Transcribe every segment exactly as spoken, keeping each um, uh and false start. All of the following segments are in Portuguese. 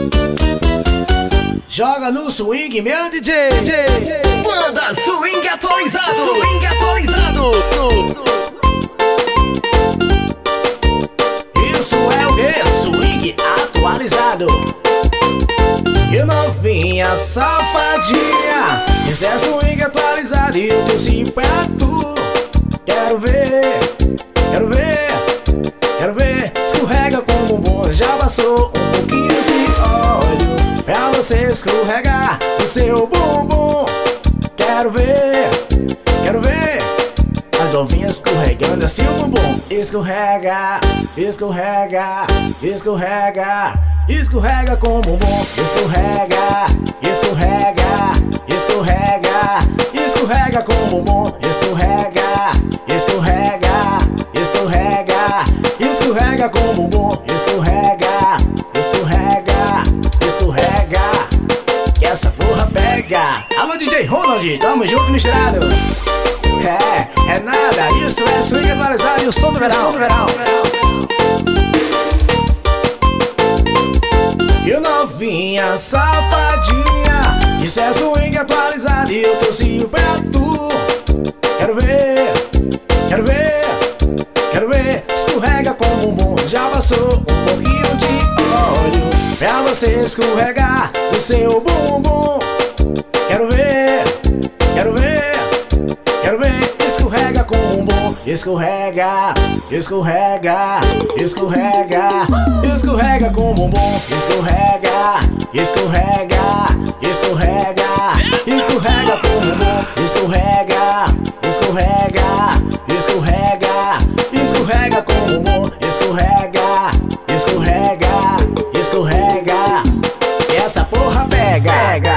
Joga no swing, meu D J. Manda swing atualizado. Swing atualizado. Isso é o que? Swing atualizado. E novinha safadinha, isso é swing atualizado. E eu desci pra tu. Quero ver, quero ver, quero ver. Escorrega com o bumbum. Já passou um pouquinho de óleo pra você escorregar o seu bumbum. Quero ver, quero ver as novinhas escorregando assim o bumbum. Escorrega, escorrega, escorrega, escorrega com o bumbum. Escorrega, escorrega, escorrega, escorrega com o bumbum. Escorrega, escorrega, escorrega, escorrega com o bumbum. Escorrega, escorrega, escorrega, que essa porra pega. Alô D J Ronald, tamo junto misturado. É, é nada, isso é swing atualizado e o som do verão, som do verão. E novinha safadinha, isso é swing atualizado e eu torcio pra tu. Quero ver, quero ver, quero ver. Escorrega com o bumbum. Já passou um pouquinho de óleo pra você escorregar o seu bumbum. Quero ver, quero ver, quero ver. Escorrega com o bumbum. Escorrega, escorrega, escorrega, escorrega com o bumbum. Escorrega, escorrega, escorrega, escorrega com o bumbum. Escorrega, escorrega, escorrega, escorrega com o bumbum. Escorrega, escorrega, escorrega, e essa porra pega.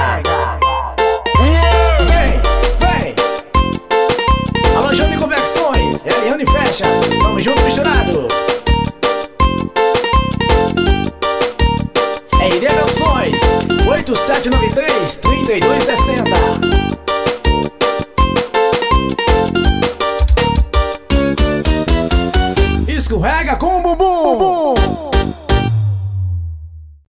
Vem, vem. Alô, Júnior Conversões, Eliane Fashions, tamo junto misturado. R D Melções, oito sete nove três, três dois seis zero.